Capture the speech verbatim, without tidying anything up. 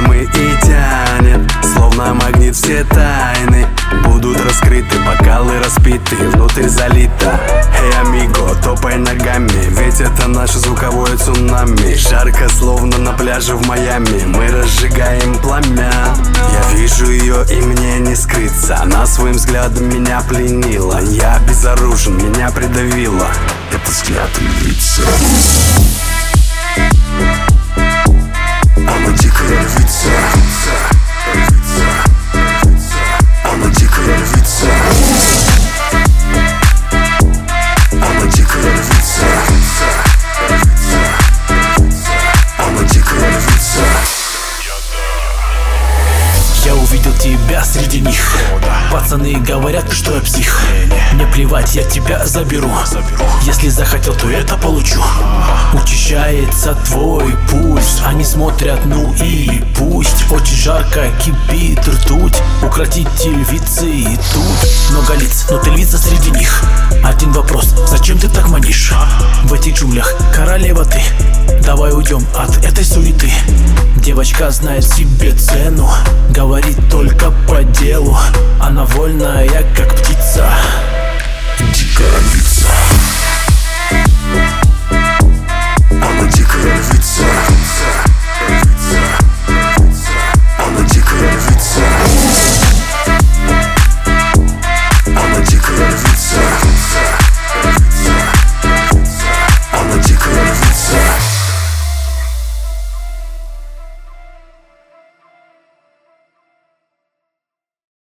мы и тянет, словно магнит все тайны будут раскрыты, бокалы распиты, внутрь залито. Эй, амиго, топай ногами, ведь это наше звуковое цунами. Жарко, словно на пляже в Майами, мы разжигаем пламя. Я вижу ее, и мне не скрыться, она своим взглядом меня пленила. Я безоружен, меня придавило, это взгляд львицы. Она дикая львица, она дикая львица, она дикая львица, она дикая львица. Я увидел тебя среди них. Пацаны говорят, что я псих. Мне плевать, я тебя заберу. Если захотел, то это получу. Учащается твой пульс, они смотрят, ну и пусть. Очень жарко, кипит ртуть. Укротитель львицы и тут много лиц, но ты львица среди них. Один вопрос, зачем ты так манишь? В этих джунглях королева ты. Давай уйдем от этой суеты. Девочка знает себе цену, говорит только по делу. Она вольная, как птица. Дикая львица, она дикая львица.